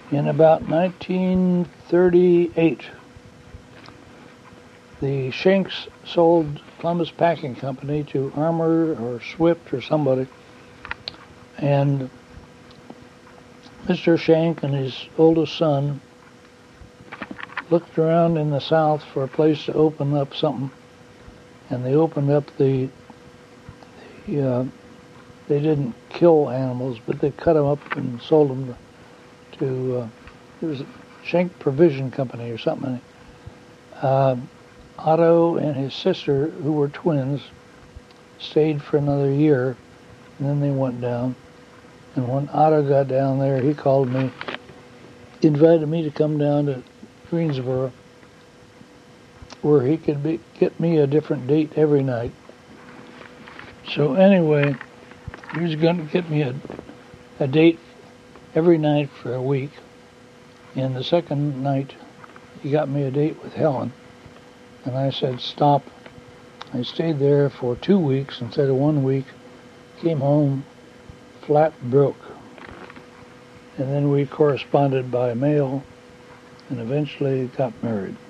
In about 1938, the Shanks sold Columbus Packing Company to Armour or Swift or somebody, and Mr. Shank and his oldest son looked around in the South for a place to open up something, and they opened up they didn't kill animals, but they cut them up and sold them to it was Shank Provision Company or something. Otto and his sister, who were twins, stayed for another year, and then they went down. And when Otto got down there, he called me, invited me to come down to Greensboro, where he could get me a different date every night. So anyway, he was going to get me a date every night for a week. And the second night, he got me a date with Helen. And I said, stop. I stayed there for 2 weeks instead of 1 week. Came home flat broke. And then we corresponded by mail and eventually got married.